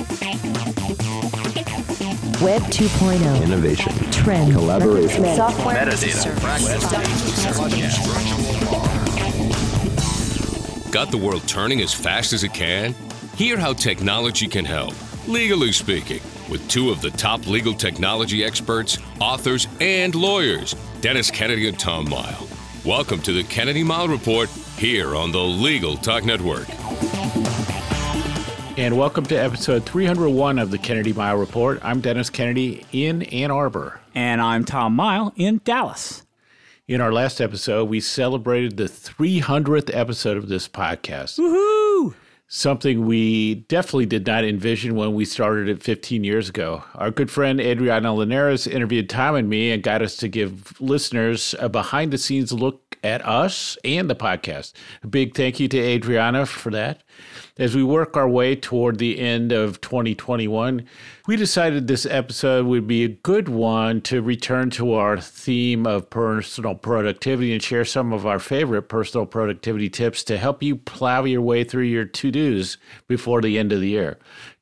Web 2.0. Innovation. Trend. Collaboration. Software. Metadata. Got the world turning as fast as it can? Hear how technology can help, legally speaking, with two of the top legal technology experts, authors, and lawyers, Dennis Kennedy and Tom Mile. Welcome to the Kennedy Mile Report here on the Legal Talk Network. And welcome to episode 301 of the Kennedy Mile Report. I'm Dennis Kennedy in Ann Arbor. And I'm Tom Mile in Dallas. In our last episode, we celebrated the 300th episode of this podcast. Woohoo! Something we definitely did not envision when we started it 15 years ago. Our good friend Adriana Linares interviewed Tom and me and got us to give listeners a behind-the-scenes look at us and the podcast. A big thank you to Adriana for that. As we work our way toward the end of 2021, we decided this episode would be a good one to return to our theme of personal productivity and share some of our favorite personal productivity tips to help you plow your way through your to-dos before the end of the year.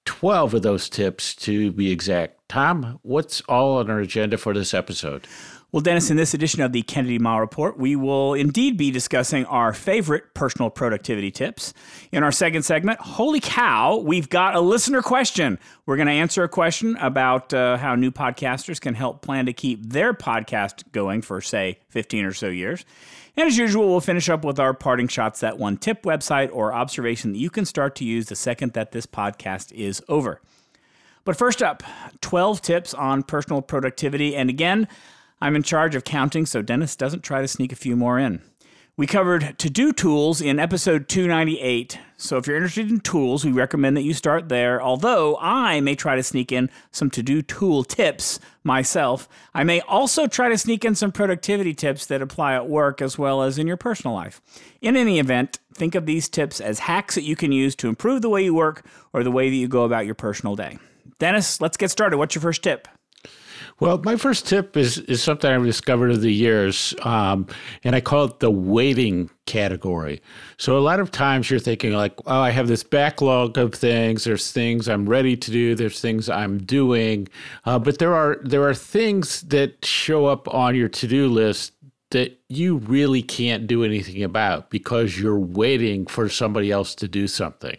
12 of those tips to be exact. Tom, what's all on our agenda for this episode? Well, Dennis, in this edition of the Kennedy Mile Report, we will indeed be discussing our favorite personal productivity tips. In our second segment, holy cow, we've got a listener question. We're going to answer a question about how new podcasters can help plan to keep their podcast going for, say, 15 or so years. And as usual, we'll finish up with our parting shots, that one tip, website, or observation that you can start to use the second that this podcast is over. But first up, 12 tips on personal productivity. And again, I'm in charge of counting, so Dennis doesn't try to sneak a few more in. We covered to-do tools in episode 298, so if you're interested in tools, we recommend that you start there, although I may try to sneak in some to-do tool tips myself. I may also try to sneak in some productivity tips that apply at work as well as in your personal life. In any event, think of these tips as hacks that you can use to improve the way you work or the way that you go about your personal day. Dennis, let's get started. What's your first tip? Well, my first tip is something I've discovered over the years, and I call it the waiting category. So a lot of times you're thinking like, oh, I have this backlog of things. There's things I'm ready to do. There's things I'm doing. But there are things that show up on your to-do list that you really can't do anything about because you're waiting for somebody else to do something.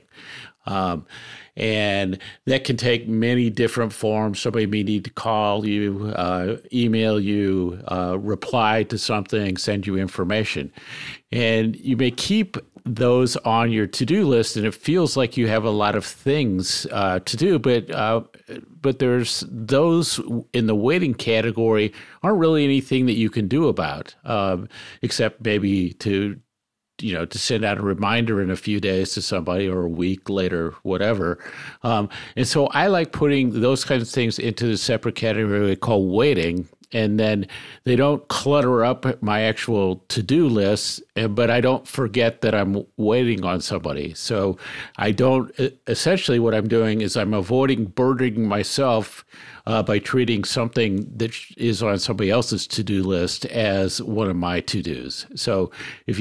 And that can take many different forms. Somebody may need to call you, email you, reply to something, send you information. And you may keep those on your to-do list, and it feels like you have a lot of things to do, but there's those in the waiting category aren't really anything that you can do about, except maybe to send out a reminder in a few days to somebody or a week later, whatever. And so I like putting those kinds of things into the separate category called waiting. And then they don't clutter up my actual to-do list, but I don't forget that I'm waiting on somebody. So essentially what I'm doing is I'm avoiding burdening myself by treating something that is on somebody else's to-do list as one of my to-dos. So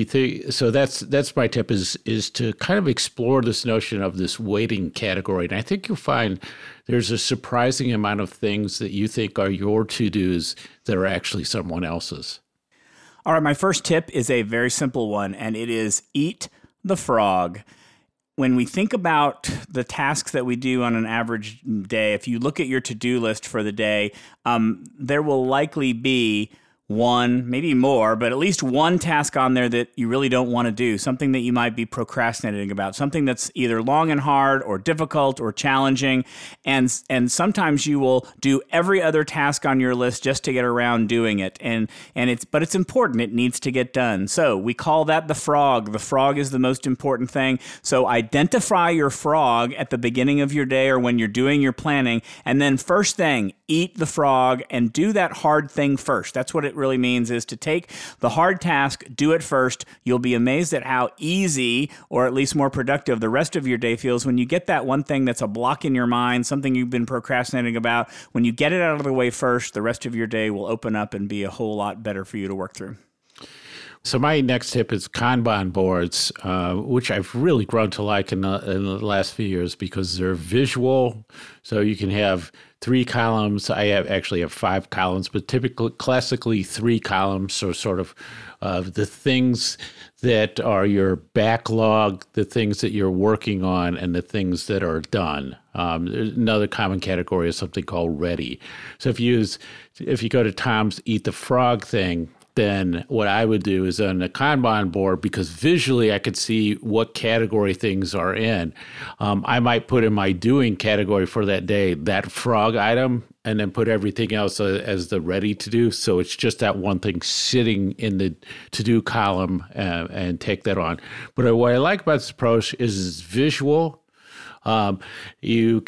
that's my tip is to kind of explore this notion of this waiting category. And I think you'll find there's a surprising amount of things that you think are your to-dos that are actually someone else's. All right, my first tip is a very simple one, and it is eat the frog. When we think about the tasks that we do on an average day, if you look at your to-do list for the day, there will likely be one, maybe more, but at least one task on there that you really don't want to do, something that you might be procrastinating about, something that's either long and hard or difficult or challenging. And sometimes you will do every other task on your list just to get around doing it. But it's important. It needs to get done. So we call that the frog. The frog is the most important thing. So identify your frog at the beginning of your day or when you're doing your planning. And then first thing, eat the frog and do that hard thing first. That's what it really means, is to take the hard task, do it first. You'll be amazed at how easy, or at least more productive, the rest of your day feels when you get that one thing that's a block in your mind, something you've been procrastinating about. When you get it out of the way first, the rest of your day will open up and be a whole lot better for you to work through. So my next tip is Kanban boards, which I've really grown to like in the last few years because they're visual. So you can have 3 columns. I actually have 5 columns, but classically 3 columns. So sort of the things that are your backlog, the things that you're working on, and the things that are done. Another common category is something called ready. So if you go to Tom's Eat the Frog thing, then what I would do is on the Kanban board, because visually I could see what category things are in, I might put in my doing category for that day that frog item and then put everything else as the ready to do. So it's just that one thing sitting in the to do column and take that on. But what I like about this approach is it's visual. You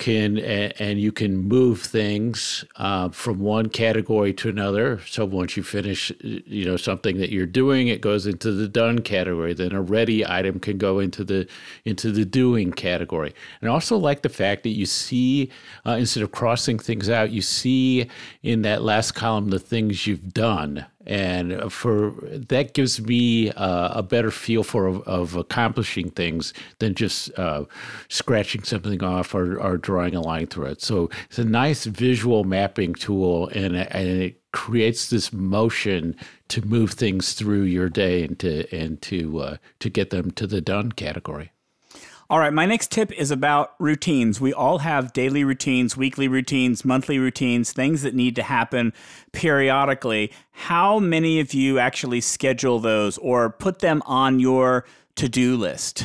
can move things from one category to another. So once you finish, something that you're doing, it goes into the done category. Then a ready item can go into the doing category. And I also like the fact that you see, instead of crossing things out, you see in that last column the things you've done. And for that gives me a better feel of accomplishing things than just scratching something off or drawing a line through it. So it's a nice visual mapping tool, and it creates this motion to move things through your day and to get them to the done category. All right, my next tip is about routines. We all have daily routines, weekly routines, monthly routines, things that need to happen periodically. How many of you actually schedule those or put them on your to-do list?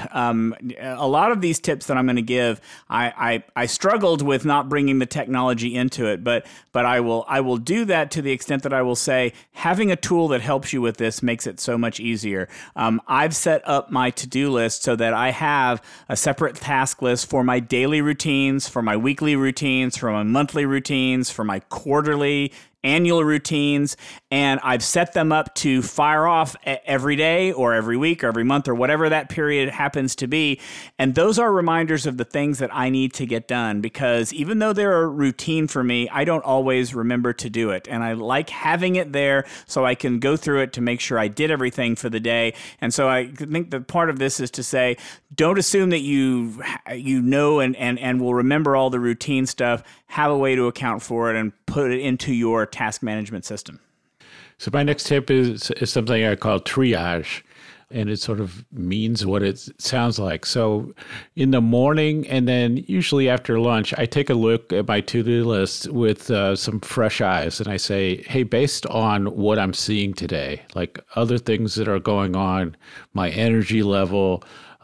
A lot of these tips that I'm going to give, I struggled with not bringing the technology into it, but I will do that to the extent that I will say having a tool that helps you with this makes it so much easier. I've set up my to-do list so that I have a separate task list for my daily routines, for my weekly routines, for my monthly routines, for my quarterly annual routines, and I've set them up to fire off every day or every week or every month or whatever that period happens to be. And those are reminders of the things that I need to get done, because even though they're a routine for me, I don't always remember to do it. And I like having it there so I can go through it to make sure I did everything for the day. And so I think that part of this is to say, don't assume that you know and will remember all the routine stuff. Have a way to account for it and put it into your task management system. So my next tip is something I call triage, and it sort of means what it sounds like. So in the morning and then usually after lunch, I take a look at my to-do list with some fresh eyes, and I say, hey, based on what I'm seeing today, like other things that are going on, my energy level,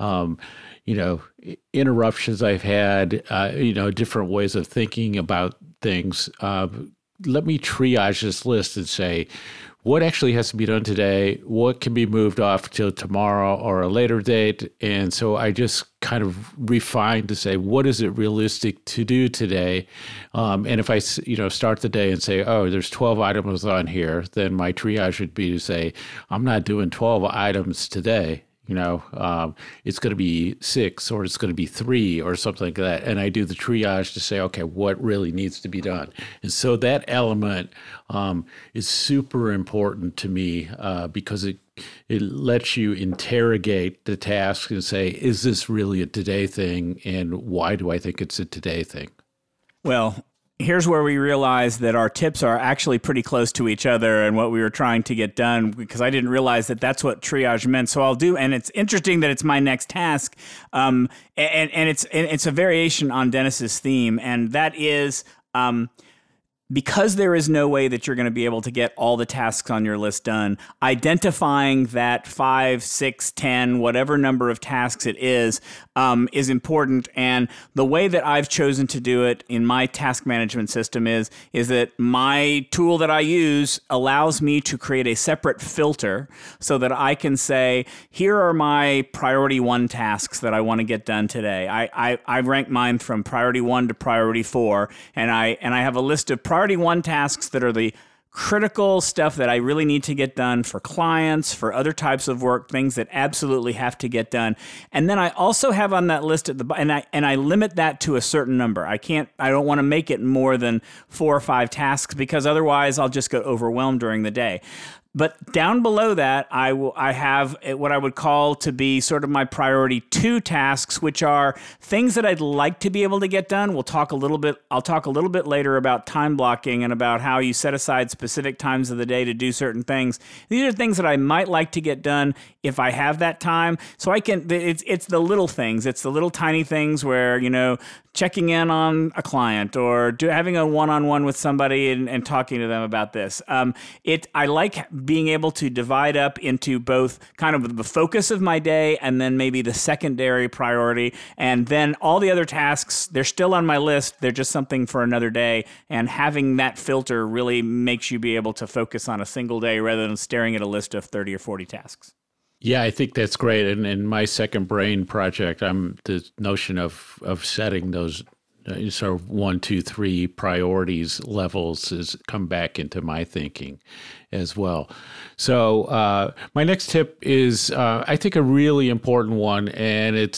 interruptions I've had, different ways of thinking about things. Let me triage this list and say, what actually has to be done today? What can be moved off till tomorrow or a later date? And so I just kind of refine to say, what is it realistic to do today? And if I, start the day and say, oh, there's 12 items on here, then my triage would be to say, I'm not doing 12 items today. It's going to be 6 or it's going to be 3 or something like that. And I do the triage to say, okay, what really needs to be done? And so that element is super important to me because it lets you interrogate the task and say, is this really a today thing? And why do I think it's a today thing? Well, here's where we realize that our tips are actually pretty close to each other and what we were trying to get done, because I didn't realize that that's what triage meant. So I'll do, and it's interesting that it's my next task, and it's a variation on Dennis's theme, and that is because there is no way that you're going to be able to get all the tasks on your list done, identifying that 5, 6, 10, whatever number of tasks it is important. And the way that I've chosen to do it in my task management system is that my tool that I use allows me to create a separate filter so that I can say, here are my priority 1 tasks that I want to get done today. I rank mine from priority 1 to priority 4, and I have a list of priority 1 tasks that are the critical stuff that I really need to get done for clients, for other types of work, things that absolutely have to get done. And then I also have on that list and I limit that to a certain number. I don't want to make it more than 4 or 5 tasks, because otherwise I'll just get overwhelmed during the day. But down below that, I have what I would call to be sort of my priority 2 tasks, which are things that I'd like to be able to get done. I'll talk a little bit later about time blocking and about how you set aside specific times of the day to do certain things. These are things that I might like to get done if I have that time. So it's the little things. It's the little tiny things where, checking in on a client or having a one-on-one with somebody and talking to them about this. I like being able to divide up into both kind of the focus of my day and then maybe the secondary priority. And then all the other tasks, they're still on my list. They're just something for another day. And having that filter really makes you be able to focus on a single day rather than staring at a list of 30 or 40 tasks. Yeah, I think that's great. And in my second brain project, the notion of setting those sort of 1, 2, 3 priorities levels has come back into my thinking as well. So my next tip is, I think, a really important one, and I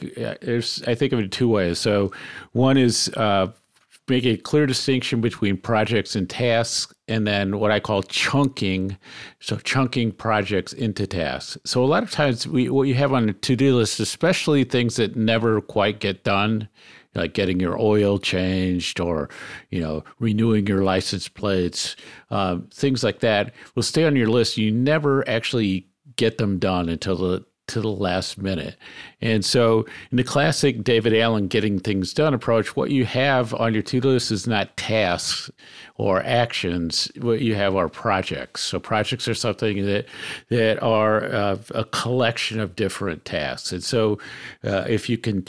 think of it in 2 ways. So one is make a clear distinction between projects and tasks, and then what I call chunking. So chunking projects into tasks. So a lot of times what you have on a to-do list, especially things that never quite get done, like getting your oil changed or, renewing your license plates, things like that will stay on your list. You never actually get them done until to the last minute. And so in the classic David Allen getting things done approach, what you have on your to-do list is not tasks or actions. What you have are projects. So projects are something that are a collection of different tasks. And so if you can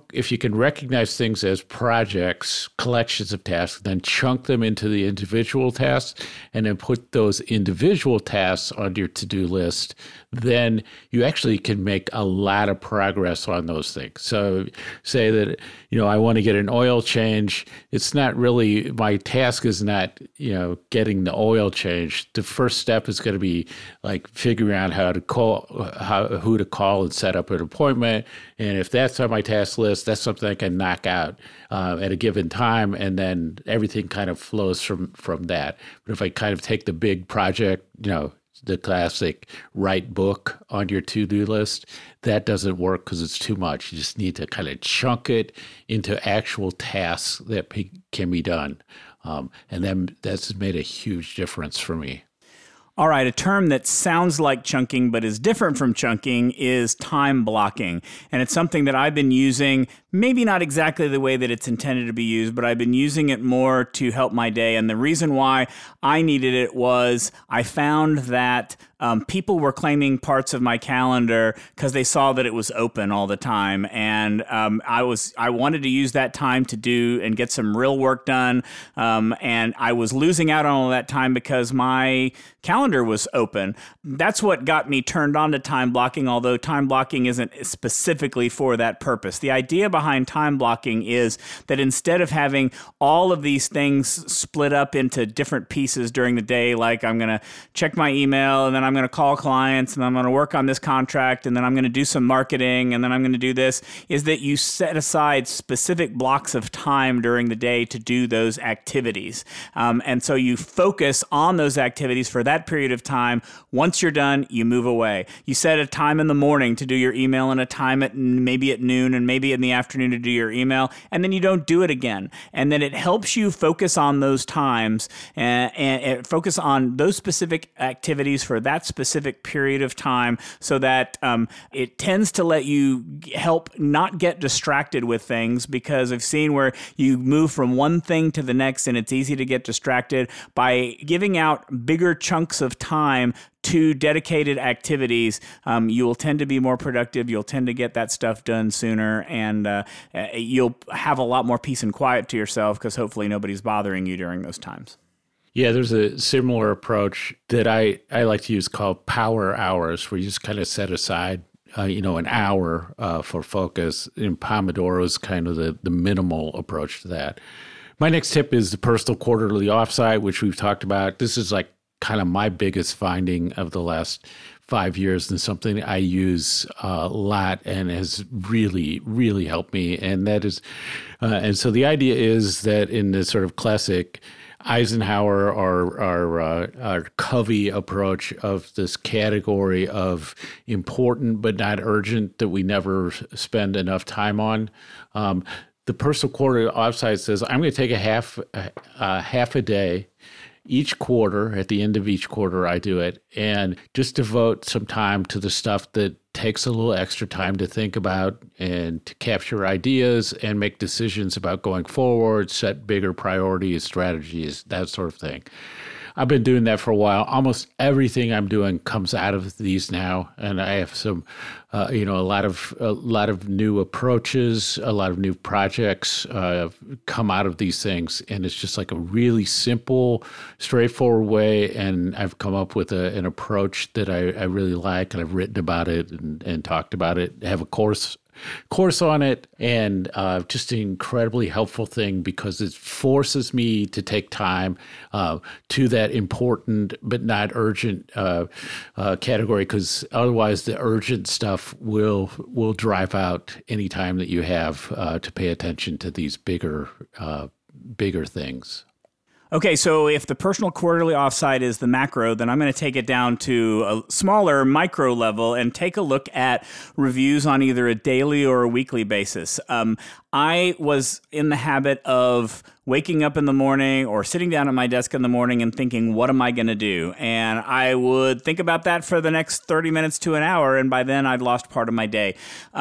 recognize things as projects, collections of tasks, then chunk them into the individual tasks and then put those individual tasks on your to-do list, then you actually can make a lot of progress on those things. So say that, I want to get an oil change. It's not really, my task is not, getting the oil change. The first step is going to be like figuring out who to call and set up an appointment. And if that's on my task list, that's something I can knock out at a given time. And then everything kind of flows from that. But if I kind of take the big project, the classic write book on your to-do list, that doesn't work because it's too much. You just need to kind of chunk it into actual tasks that can be done. And then that's made a huge difference for me. All right, a term that sounds like chunking but is different from chunking is time blocking. And it's something that I've been using, maybe not exactly the way that it's intended to be used, but I've been using it more to help my day. And the reason why I needed it was I found that people were claiming parts of my calendar because they saw that it was open all the time. And I wanted to use that time to do and get some real work done. And I was losing out on all that time because my calendar was open. That's what got me turned on to time blocking, although time blocking isn't specifically for that purpose. The idea behind time blocking is that instead of having all of these things split up into different pieces during the day, like I'm going to check my email and then I'm going to call clients and I'm going to work on this contract and then I'm going to do some marketing and then I'm going to do this, is that you set aside specific blocks of time during the day to do those activities. And so you focus on those activities for that period of time. Once you're done, you move away. You set a time in the morning to do your email and a time maybe at noon and maybe in the afternoon to do your email, and then you don't do it again. And then it helps you focus on those times and focus on those specific activities for that specific period of time so that it tends to let you help not get distracted with things, because I've seen where you move from one thing to the next and it's easy to get distracted. By giving out bigger chunks of time to dedicated activities, you will tend to be more productive. You'll tend to get that stuff done sooner, and you'll have a lot more peace and quiet to yourself because hopefully nobody's bothering you during those times. Yeah, there's a similar approach that I like to use called power hours, where you just kind of set aside an hour for focus. And Pomodoro is kind of the minimal approach to that. My next tip is the personal quarterly offsite, which we've talked about. This is like kind of my biggest finding of the last 5 years and something I use a lot and has really, really helped me. And that is, and so the idea is that in the sort of classic Eisenhower or Covey approach of this category of important but not urgent that we never spend enough time on. The personal quarterly offsite says, I'm going to take a half a day each quarter. At the end of each quarter, I do it, and just devote some time to the stuff that takes a little extra time to think about and to capture ideas and make decisions about going forward, set bigger priorities, strategies, that sort of thing. I've been doing that for a while. Almost everything I'm doing comes out of these now, and I have some, a lot of new approaches, a lot of new projects come out of these things, and it's just like a really simple, straightforward way. And I've come up with an approach that I really like, and I've written about it and talked about it. I have a course on it, and just an incredibly helpful thing because it forces me to take time to that important but not urgent category, because otherwise the urgent stuff will drive out any time that you have to pay attention to these bigger things. Okay, so if the personal quarterly offsite is the macro, then I'm going to take it down to a smaller micro level and take a look at reviews on either a daily or a weekly basis. I was in the habit of waking up in the morning or sitting down at my desk in the morning and thinking, what am I going to do? And I would think about that for the next 30 minutes to an hour, and by then I'd lost part of my day.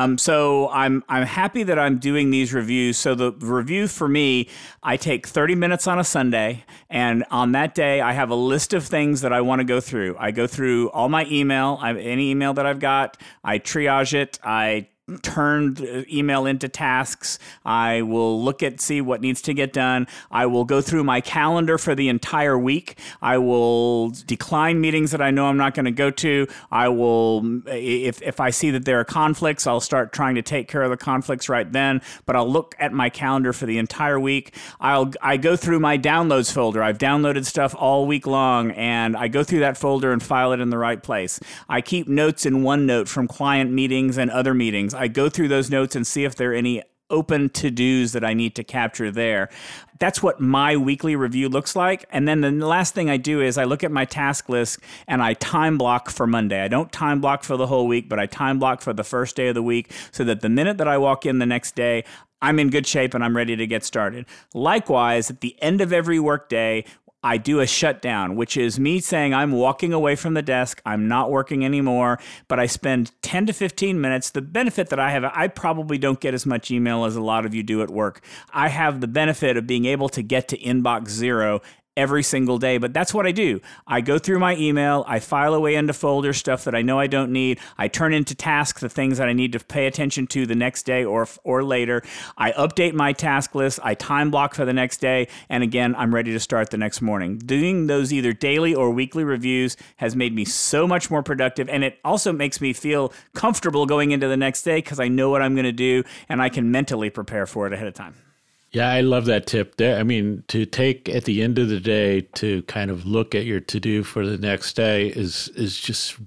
So I'm happy that I'm doing these reviews. So the review for me, I take 30 minutes on a Sunday, and on that day I have a list of things that I want to go through. I go through all my email, any email that I've got, I triage it, I turn the email into tasks. I will see what needs to get done. I will go through my calendar for the entire week. I will decline meetings that I know I'm not going to go to. I will, if I see that there are conflicts, I'll start trying to take care of the conflicts right then, but I'll look at my calendar for the entire week. I go through my downloads folder. I've downloaded stuff all week long, and I go through that folder and file it in the right place. I keep notes in OneNote from client meetings and other meetings. I go through those notes and see if there are any open to-dos that I need to capture there. That's what my weekly review looks like. And then the last thing I do is I look at my task list and I time block for Monday. I don't time block for the whole week, but I time block for the first day of the week so that the minute that I walk in the next day, I'm in good shape and I'm ready to get started. Likewise, at the end of every workday, I do a shutdown, which is me saying I'm walking away from the desk, I'm not working anymore, but I spend 10 to 15 minutes. The benefit that I have, I probably don't get as much email as a lot of you do at work. I have the benefit of being able to get to inbox zero every single day, but that's what I do. I go through my email, I file away into folders, stuff that I know I don't need. I turn into tasks the things that I need to pay attention to the next day or later. I update my task list, I time block for the next day, and again, I'm ready to start the next morning. Doing those either daily or weekly reviews has made me so much more productive, and it also makes me feel comfortable going into the next day because I know what I'm going to do, and I can mentally prepare for it ahead of time. Yeah, I love that tip. I mean, to take at the end of the day to kind of look at your to-do for the next day is just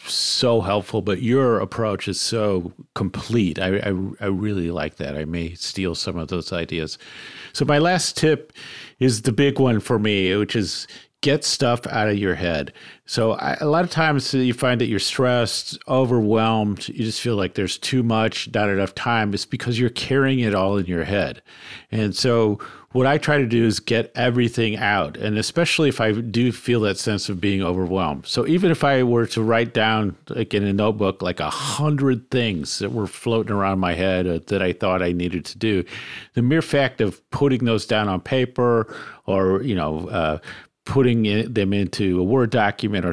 so helpful, but your approach is so complete. I really like that. I may steal some of those ideas. So my last tip is the big one for me, which is get stuff out of your head. So a lot of times you find that you're stressed, overwhelmed, you just feel like there's too much, not enough time. It's because you're carrying it all in your head. And so what I try to do is get everything out, and especially if I do feel that sense of being overwhelmed. So even if I were to write down, like in a notebook, like 100 things that were floating around my head that I thought I needed to do, the mere fact of putting those down on paper or, putting them into a Word document or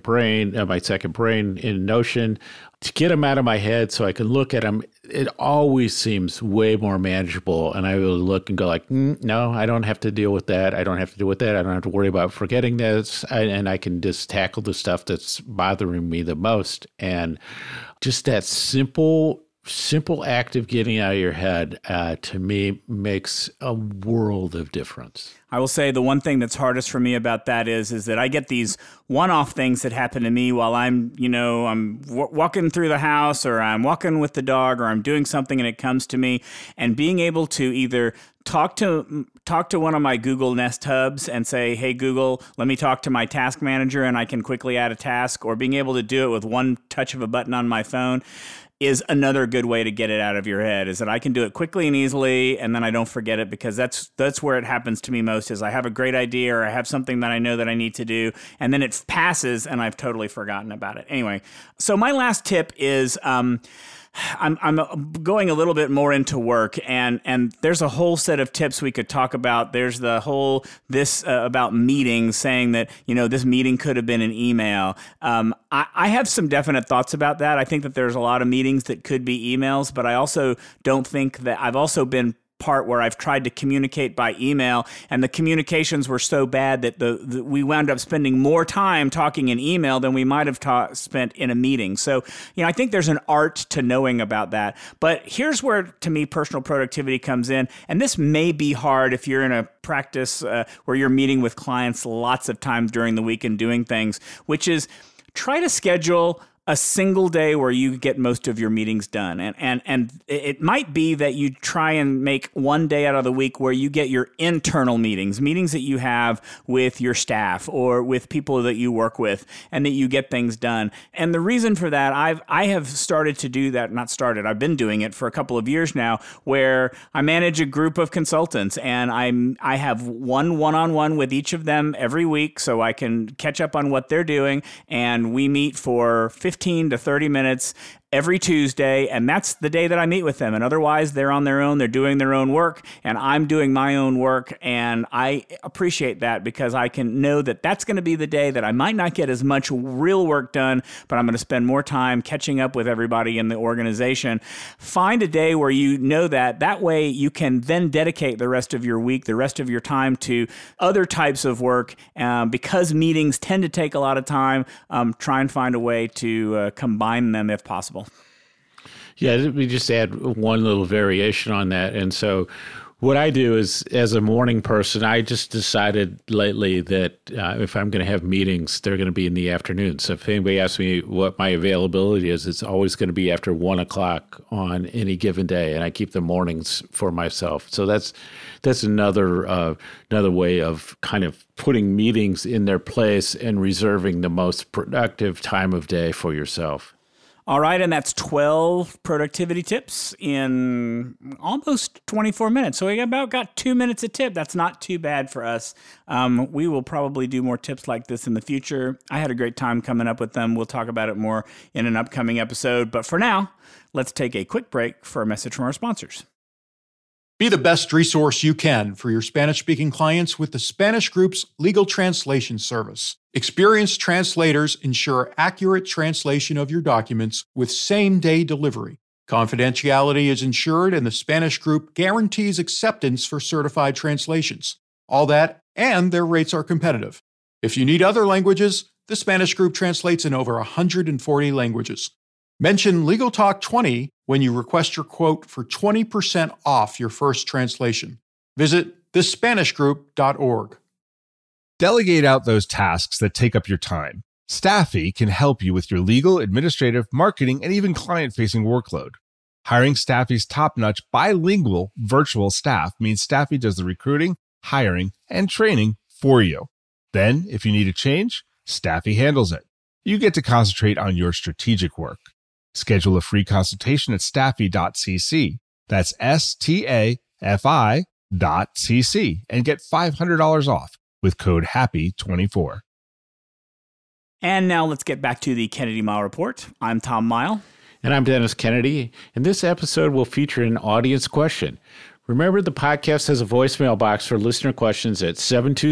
my second brain in Notion, to get them out of my head so I can look at them, it always seems way more manageable. And I will look and go like, no, I don't have to deal with that. I don't have to deal with that. I don't have to worry about forgetting this. And I can just tackle the stuff that's bothering me the most. And just that simple simple act of getting out of your head, to me, makes a world of difference. I will say the one thing that's hardest for me about that is that I get these one-off things that happen to me while I'm walking through the house, or I'm walking with the dog, or I'm doing something and it comes to me, and being able to either talk to one of my Google Nest hubs and say, hey, Google, let me talk to my task manager and I can quickly add a task, or being able to do it with one touch of a button on my phone is another good way to get it out of your head, is that I can do it quickly and easily, and then I don't forget it, because that's where it happens to me most, is I have a great idea or I have something that I know that I need to do, and then it passes and I've totally forgotten about it. Anyway, so my last tip is I'm going a little bit more into work, and there's a whole set of tips we could talk about. There's the whole about meetings, saying that, this meeting could have been an email. I have some definite thoughts about that. I think that there's a lot of meetings that could be emails, but I also don't think that I've also been part where I've tried to communicate by email, and the communications were so bad that we wound up spending more time talking in email than we might have spent in a meeting. So, I think there's an art to knowing about that. But here's where, to me, personal productivity comes in. And this may be hard if you're in a practice where you're meeting with clients lots of times during the week and doing things, which is try to schedule a single day where you get most of your meetings done. And it might be that you try and make one day out of the week where you get your internal meetings that you have with your staff or with people that you work with, and that you get things done. And the reason for that, I have started to do that, I've been doing it for a couple of years now, where I manage a group of consultants, and I have one-on-one with each of them every week, so I can catch up on what they're doing, and we meet for 15 to 30 minutes every Tuesday, and that's the day that I meet with them. And otherwise, they're on their own, they're doing their own work, and I'm doing my own work, and I appreciate that, because I can know that that's going to be the day that I might not get as much real work done, but I'm going to spend more time catching up with everybody in the organization. Find a day where you know that way you can then dedicate the rest of your week, the rest of your time, to other types of work, because meetings tend to take a lot of time. Try and find a way to combine them if possible. Yeah, let me just add one little variation on that. And so what I do is, as a morning person, I just decided lately that if I'm going to have meetings, they're going to be in the afternoon. So if anybody asks me what my availability is, it's always going to be after 1 o'clock on any given day. And I keep the mornings for myself. So that's another way of kind of putting meetings in their place and reserving the most productive time of day for yourself. All right, and that's 12 productivity tips in almost 24 minutes. So we about got 2 minutes a tip. That's not too bad for us. We will probably do more tips like this in the future. I had a great time coming up with them. We'll talk about it more in an upcoming episode. But for now, let's take a quick break for a message from our sponsors. Be the best resource you can for your Spanish-speaking clients with the Spanish Group's legal translation service. Experienced translators ensure accurate translation of your documents with same-day delivery. Confidentiality is ensured, and the Spanish Group guarantees acceptance for certified translations. All that, and their rates are competitive. If you need other languages, the Spanish Group translates in over 140 languages. Mention Legal Talk 20 when you request your quote for 20% off your first translation. Visit thespanishgroup.org. Delegate out those tasks that take up your time. Staffy can help you with your legal, administrative, marketing, and even client-facing workload. Hiring Staffy's top-notch bilingual virtual staff means Staffy does the recruiting, hiring, and training for you. Then, if you need a change, Staffy handles it. You get to concentrate on your strategic work. Schedule a free consultation at staffy.cc. That's STAFI.cc and get $500 off with code HAPPY24. And now let's get back to the Kennedy Mile Report. I'm Tom Mile. And I'm Dennis Kennedy. And this episode will feature an audience question. Remember, the podcast has a voicemail box for listener questions at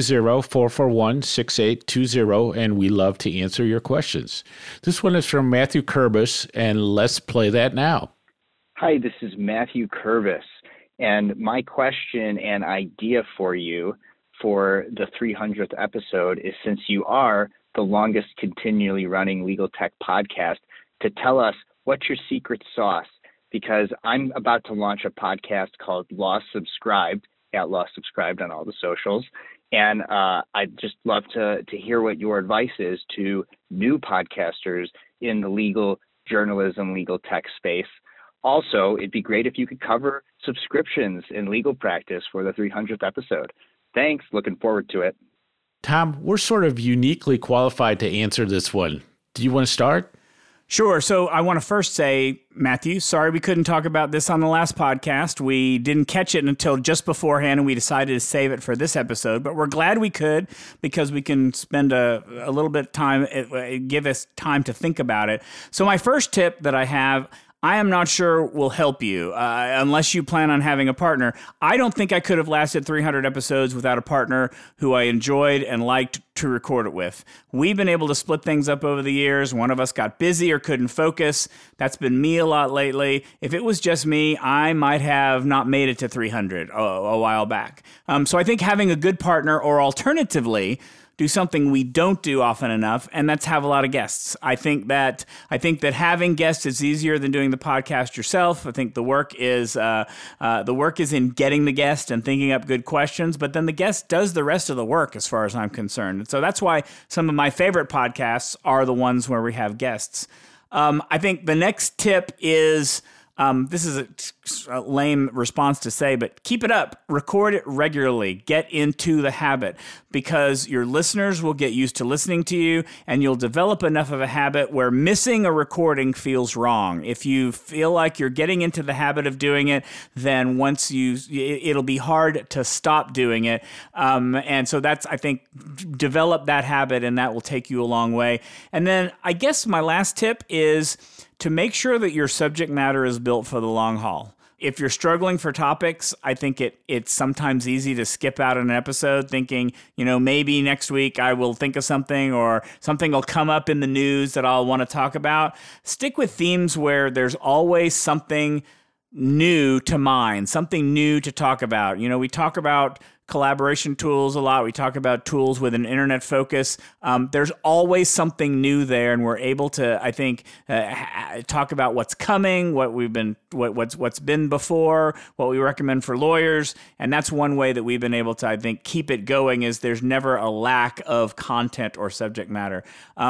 720-441-6820, and we love to answer your questions. This one is from Matthew Kurbis, and let's play that now. Hi, this is Matthew Kurbis, and my question and idea for you for the 300th episode is, since you are the longest continually running legal tech podcast, to tell us what's your secret sauce because I'm about to launch a podcast called Law Subscribed, at Law Subscribed on all the socials. And I'd just love to hear what your advice is to new podcasters in the legal journalism, legal tech space. Also, it'd be great if you could cover subscriptions in legal practice for the 300th episode. Thanks. Looking forward to it. Tom, we're sort of uniquely qualified to answer this one. Do you want to start? Sure. So I want to first say, Matthew, sorry we couldn't talk about this on the last podcast. We didn't catch it until just beforehand, and we decided to save it for this episode. But we're glad we could, because we can spend a little bit of time, give us time to think about it. So my first tip that I have, I am not sure will help you unless you plan on having a partner. I don't think I could have lasted 300 episodes without a partner who I enjoyed and liked to record it with. We've been able to split things up over the years. One of us got busy or couldn't focus. That's been me a lot lately. If it was just me, I might have not made it to 300 a while back. So I think having a good partner, or alternatively, do something we don't do often enough, and that's have a lot of guests. I think that having guests is easier than doing the podcast yourself. I think the work is in getting the guest and thinking up good questions, but then the guest does the rest of the work as far as I'm concerned. And so that's why some of my favorite podcasts are the ones where we have guests. I think the next tip is, this is a lame response to say, but keep it up. Record it regularly. Get into the habit, because your listeners will get used to listening to you, and you'll develop enough of a habit where missing a recording feels wrong. If you feel like you're getting into the habit of doing it, then it'll be hard to stop doing it. And so that's, I think, develop that habit, and that will take you a long way. And then I guess my last tip is to make sure that your subject matter is built for the long haul. If you're struggling for topics, I think it's sometimes easy to skip out an episode thinking, maybe next week I will think of something, or something will come up in the news that I'll want to talk about. Stick with themes where there's always something new to mind, something new to talk about. We talk about collaboration tools a lot. We talk about tools with an internet focus. There's always something new there, and we're able to, I think, talk about what's coming, what's been before, what we recommend for lawyers, and that's one way that we've been able to, I think, keep it going. Is there's never a lack of content or subject matter.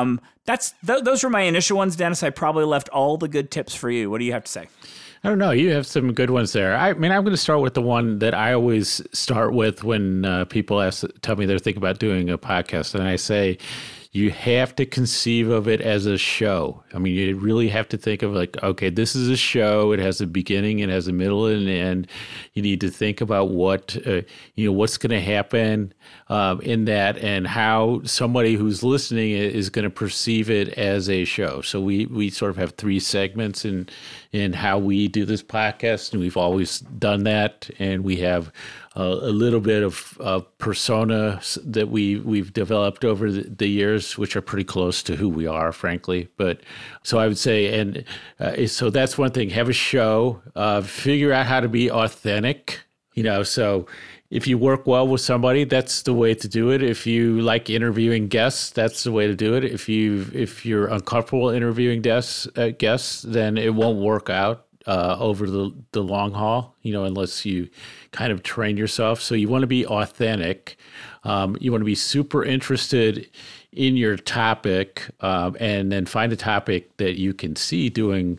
Those were my initial ones, Dennis. I probably left all the good tips for you. What do you have to say? I don't know. You have some good ones there. I mean, I'm going to start with the one that I always start with when people tell me they're thinking about doing a podcast. And I say, you have to conceive of it as a show. I mean, you really have to think of like, okay, this is a show. It has a beginning, it has a middle and an end. You need to think about what's going to happen in that, and how somebody who's listening is going to perceive it as a show. So we sort of have three segments in how we do this podcast, and we've always done that. And we have a little bit of persona that we've developed over the years, which are pretty close to who we are, frankly. But so I would say, so that's one thing. Have a show. Figure out how to be authentic. So if you work well with somebody, that's the way to do it. If you like interviewing guests, that's the way to do it. If you're uncomfortable interviewing guests, then it won't work out over the long haul, unless you kind of train yourself. So you want to be authentic. You want to be super interested in your topic, and then find a topic that you can see doing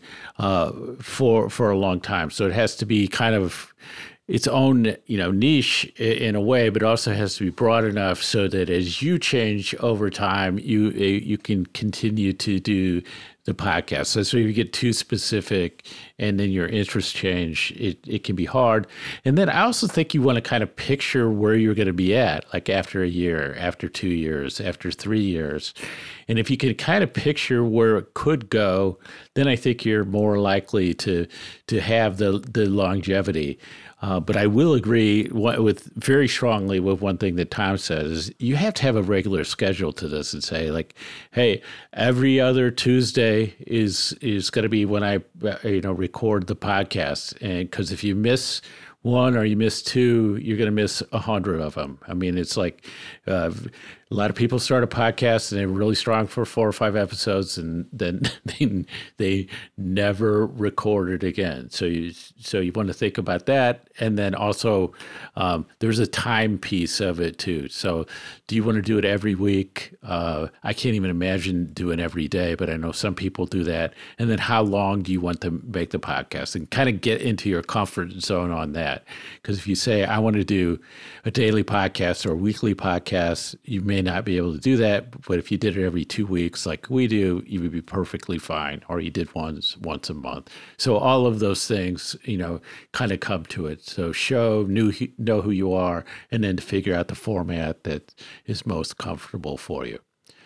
for a long time. So it has to be kind of its own, niche in a way, but also has to be broad enough so that as you change over time, you can continue to do the podcast. So if you get too specific and then your interests change, it can be hard. And then I also think you want to kind of picture where you're going to be at, like after a year, after 2 years, after 3 years. And if you can kind of picture where it could go, then I think you're more likely to have the longevity. But I will agree very strongly with one thing that Tom says, is you have to have a regular schedule to this, and say like, hey, every other Tuesday is going to be when I record the podcast. And because if you miss one or you miss two, you're going to miss 100 of them. I mean, it's like A lot of people start a podcast and they're really strong for 4 or 5 episodes, and then they never record it again. So you want to think about that, and then also there's a time piece of it too. So do you want to do it every week? I can't even imagine doing every day, but I know some people do that. And then how long do you want to make the podcast, and kind of get into your comfort zone on that? Because if you say I want to do a daily podcast or a weekly podcast, you may not be able to do that. But if you did it every 2 weeks like we do, you would be perfectly fine. Or you did once a month. So all of those things, kind of come to it. So know who you are, and then to figure out the format that is most comfortable for you.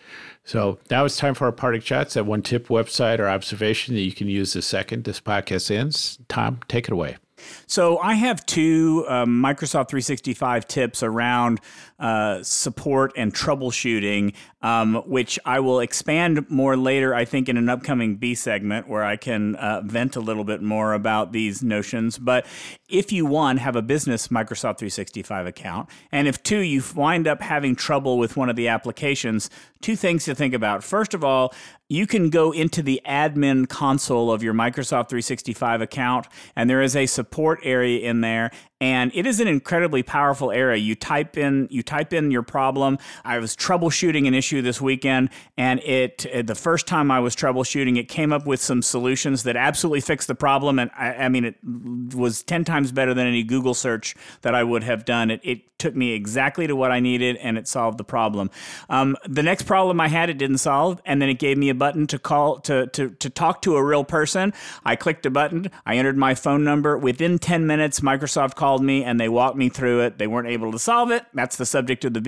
So now it's time for our parting shots. That one tip, website, or observation that you can use the second this podcast ends. Tom, take it away. So I have 2 Microsoft 365 tips around support and troubleshooting, which I will expand more later, I think, in an upcoming B segment where I can vent a little bit more about these notions. But if you, 1, have a business Microsoft 365 account, and if 2, you wind up having trouble with one of the applications, 2 things to think about. First of all, you can go into the admin console of your Microsoft 365 account, and there is a support area in there, and it is an incredibly powerful area. You type in your problem. I was troubleshooting an issue this weekend, and the first time I was troubleshooting, it came up with some solutions that absolutely fixed the problem, and I mean, it was 10 times better than any Google search that I would have done. It took me exactly to what I needed, and it solved the problem. The next problem I had, it didn't solve, and then it gave me a button to call to talk to a real person. I clicked a button. I entered my phone number. Within 10 minutes, Microsoft called me and they walked me through it. They weren't able to solve it. That's the subject of the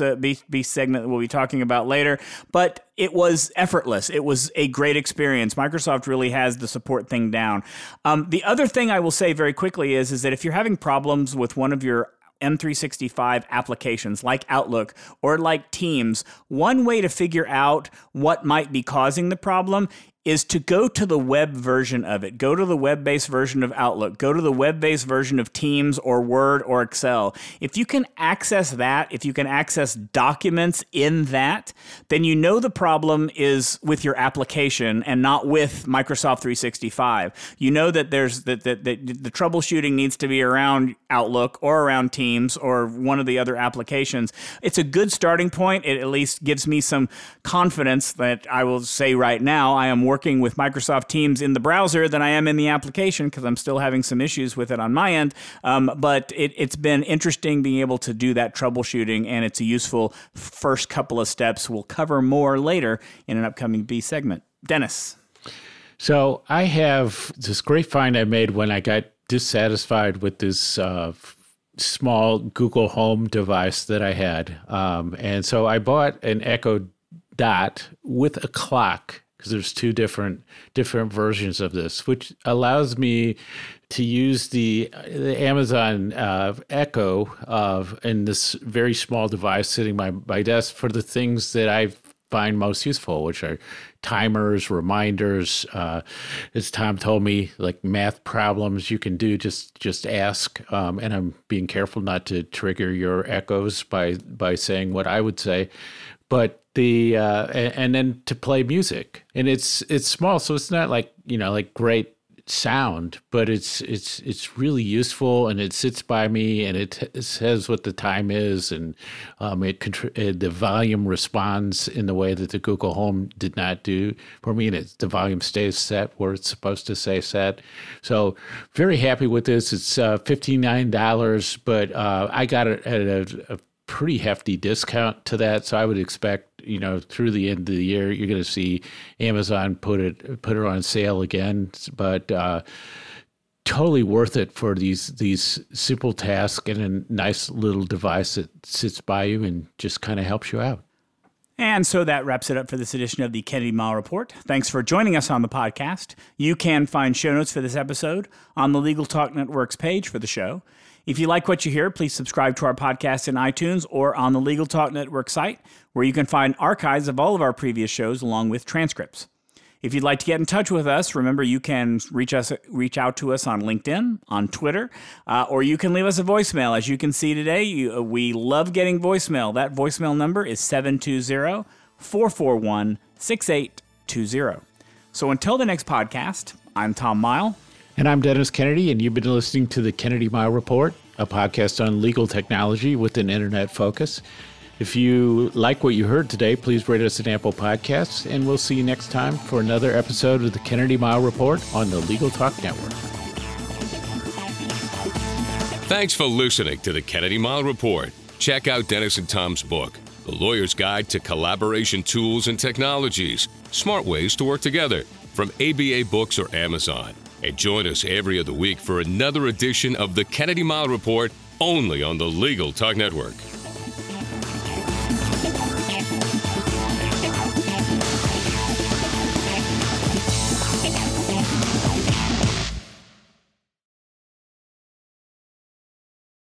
B segment that we'll be talking about later. But it was effortless. It was a great experience. Microsoft really has the support thing down. The other thing I will say very quickly is that if you're having problems with one of your M365 applications like Outlook or like Teams, one way to figure out what might be causing the problem is to go to the web version of it. Go to the web-based version of Outlook. Go to the web-based version of Teams or Word or Excel. If you can access that, if you can access documents in that, then you know the problem is with your application and not with Microsoft 365. You know that there's that the troubleshooting needs to be around Outlook or around Teams or one of the other applications. It's a good starting point. It at least gives me some confidence that I will say right now I am working with Microsoft Teams in the browser than I am in the application, because I'm still having some issues with it on my end. But it's been interesting being able to do that troubleshooting, and it's a useful first couple of steps. We'll cover more later in an upcoming B segment. Dennis. So I have this great find I made when I got dissatisfied with this small Google Home device that I had. And so I bought an Echo Dot with a clock, because there's 2 different versions of this, which allows me to use the Amazon Echo in this very small device sitting on my desk for the things that I find most useful, which are timers, reminders. As Tom told me, like math problems you can do, just ask. And I'm being careful not to trigger your echoes by saying what I would say. But and then to play music, and it's small, so it's not like great sound, but it's really useful, and it sits by me, and it says what the time is, and the volume responds in the way that the Google Home did not do for me, and the volume stays set where it's supposed to say set. So very happy with this. It's $59, but I got it at a pretty hefty discount to that. So I would expect, through the end of the year, you're going to see Amazon put it on sale again. But totally worth it for these simple tasks and a nice little device that sits by you and just kind of helps you out. And so that wraps it up for this edition of the Kennedy Miles Report. Thanks for joining us on the podcast. You can find show notes for this episode on the Legal Talk Network's page for the show. If you like what you hear, please subscribe to our podcast in iTunes or on the Legal Talk Network site, where you can find archives of all of our previous shows along with transcripts. If you'd like to get in touch with us, remember you can reach out to us on LinkedIn, on Twitter, or you can leave us a voicemail. As you can see today, we love getting voicemail. That voicemail number is 720-441-6820. So until the next podcast, I'm Tom Mile. And I'm Dennis Kennedy, and you've been listening to the Kennedy Mile Report, a podcast on legal technology with an internet focus. If you like what you heard today, please rate us at Apple Podcasts, and we'll see you next time for another episode of the Kennedy Mile Report on the Legal Talk Network. Thanks for listening to the Kennedy Mile Report. Check out Dennis and Tom's book, The Lawyer's Guide to Collaboration Tools and Technologies, Smart Ways to Work Together, from ABA Books or Amazon. And join us every other week for another edition of the Kennedy Mile Report, only on the Legal Talk Network.